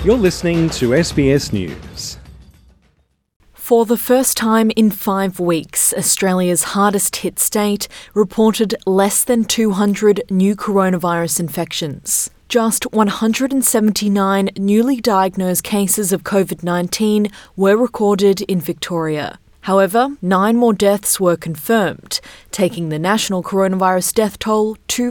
You're listening to SBS News. For the first time in 5 weeks, Australia's hardest hit state reported less than 200 new coronavirus infections. Just 179 newly diagnosed cases of COVID-19 were recorded in Victoria. However, 9 more deaths were confirmed, taking the national coronavirus death toll to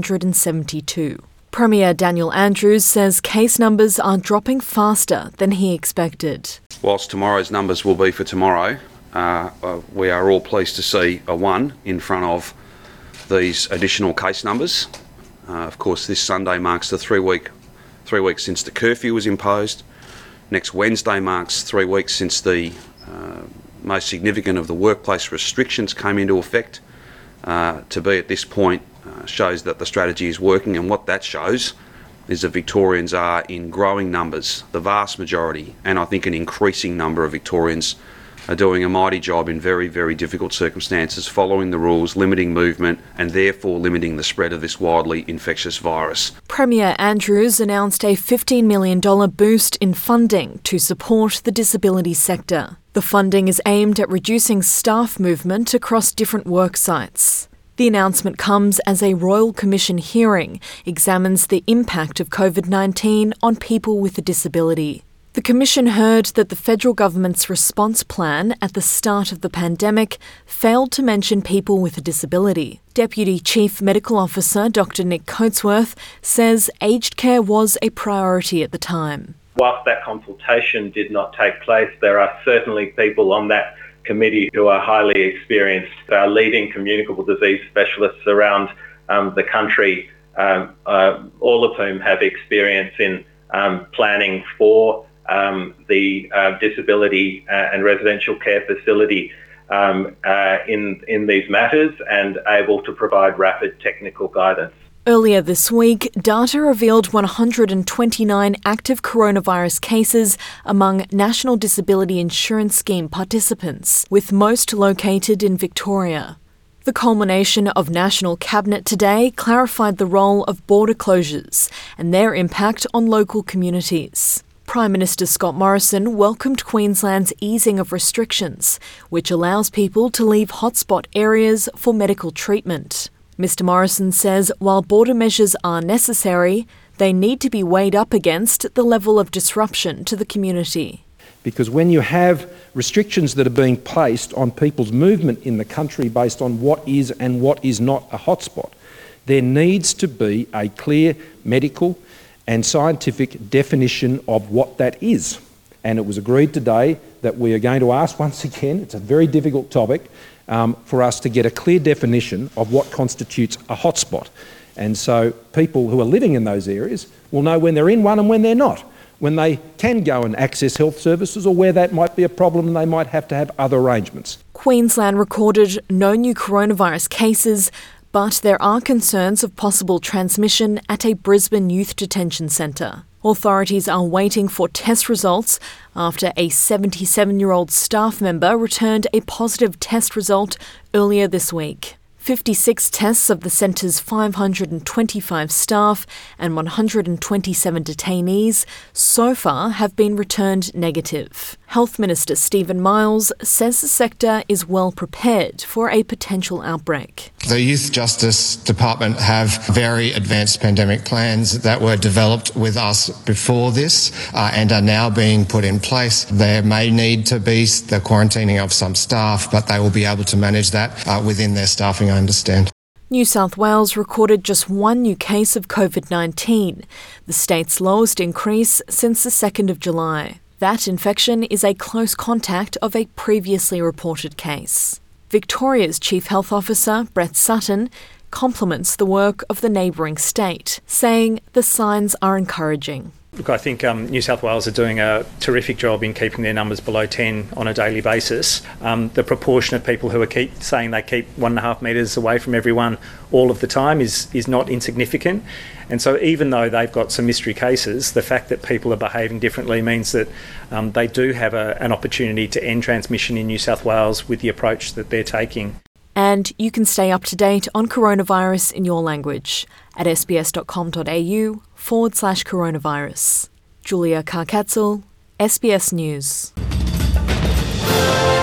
472. Premier Daniel Andrews says case numbers are dropping faster than he expected. Whilst tomorrow's numbers will be for tomorrow, we are all pleased to see a 1 in front of these additional case numbers. Of course, this Sunday marks the 3 weeks since the curfew was imposed. Next Wednesday marks 3 weeks since the most significant of the workplace restrictions came into effect. To be at this point shows that the strategy is working, and what that shows is that Victorians are in growing numbers, the vast majority, and I think an increasing number of Victorians are doing a mighty job in very, very difficult circumstances, following the rules, limiting movement, and therefore limiting the spread of this wildly infectious virus. Premier Andrews announced a $15 million boost in funding to support the disability sector. The funding is aimed at reducing staff movement across different work sites. The announcement comes as a Royal Commission hearing examines the impact of COVID-19 on people with a disability. The Commission heard that the federal government's response plan at the start of the pandemic failed to mention people with a disability. Deputy Chief Medical Officer Dr Nick Coatsworth says aged care was a priority at the time. Whilst that consultation did not take place, there are certainly people on that committee who are highly experienced, leading communicable disease specialists around the country, all of whom have experience in planning for the disability and residential care facility in these matters, and able to provide rapid technical guidance. Earlier this week, data revealed 129 active coronavirus cases among National Disability Insurance Scheme participants, with most located in Victoria. The culmination of National Cabinet today clarified the role of border closures and their impact on local communities. Prime Minister Scott Morrison welcomed Queensland's easing of restrictions, which allows people to leave hotspot areas for medical treatment. Mr Morrison says while border measures are necessary, they need to be weighed up against the level of disruption to the community. Because when you have restrictions that are being placed on people's movement in the country based on what is and what is not a hotspot, there needs to be a clear medical and scientific definition of what that is. And it was agreed today that we are going to ask once again, it's a very difficult topic, for us to get a clear definition of what constitutes a hotspot. And so people who are living in those areas will know when they're in one and when they're not, when they can go and access health services, or where that might be a problem and they might have to have other arrangements. Queensland recorded no new coronavirus cases, but there are concerns of possible transmission at a Brisbane youth detention centre. Authorities are waiting for test results after a 77-year-old staff member returned a positive test result earlier this week. 56 tests of the centre's 525 staff and 127 detainees so far have been returned negative. Health Minister Stephen Miles says the sector is well prepared for a potential outbreak. The Youth Justice Department have very advanced pandemic plans that were developed with us before this and are now being put in place. There may need to be the quarantining of some staff, but they will be able to manage that within their staffing, I understand. New South Wales recorded just 1 new case of COVID-19, the state's lowest increase since the 2nd of July. That infection is a close contact of a previously reported case. Victoria's Chief Health Officer, Brett Sutton, compliments the work of the neighbouring state, saying the signs are encouraging. Look, I think New South Wales are doing a terrific job in keeping their numbers below 10 on a daily basis. The proportion of people who are saying they keep 1.5 metres away from everyone all of the time is not insignificant. And so even though they've got some mystery cases, the fact that people are behaving differently means that they do have an opportunity to end transmission in New South Wales with the approach that they're taking. And you can stay up to date on coronavirus in your language at sbs.com.au/coronavirus. Julia Karkatzel, SBS News.